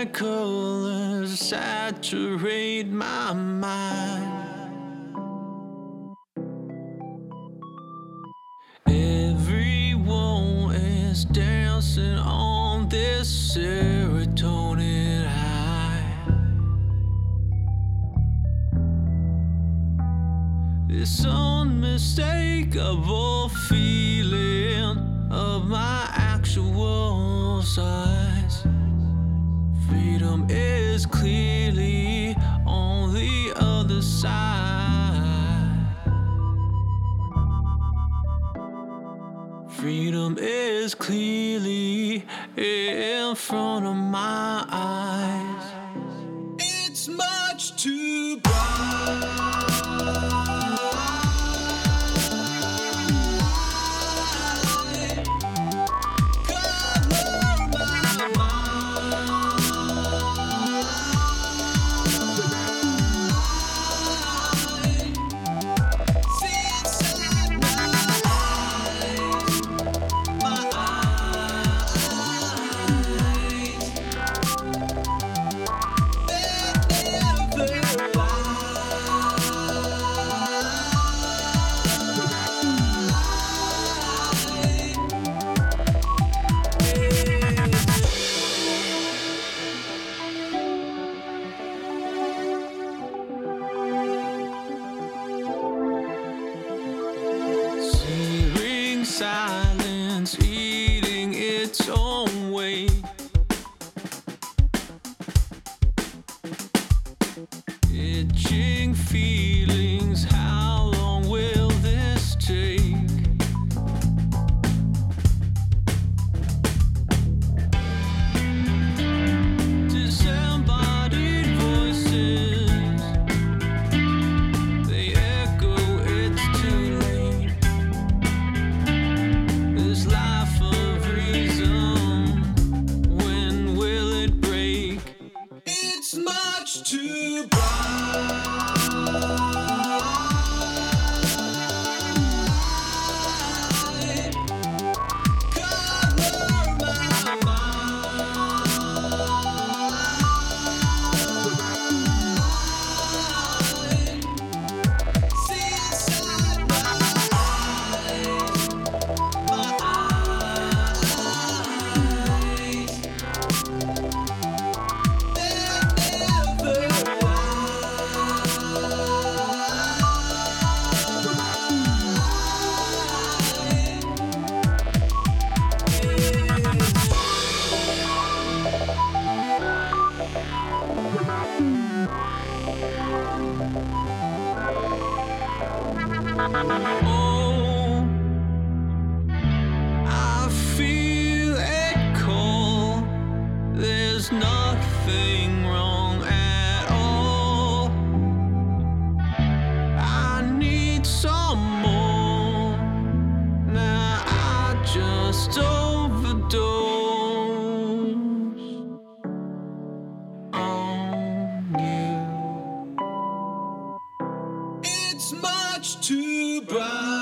bright colors saturate my mind. Everyone is dancing on this serotonin high. This unmistakable feeling of my actual size. Freedom is clearly on the other side. Freedom is clearly in front of my eyes. It's much too bright. Silence eating its own way. Itching feelings, how long will this take? Disembodied voices, they echo, it's too late. This life of reason, when will it break? It's much too bright. Color my mind. See inside my eyes. My eyes. They're never Oh, I feel it call. There's nothing wrong at all. I need some more. Now I just overdose on you. It's much too bright.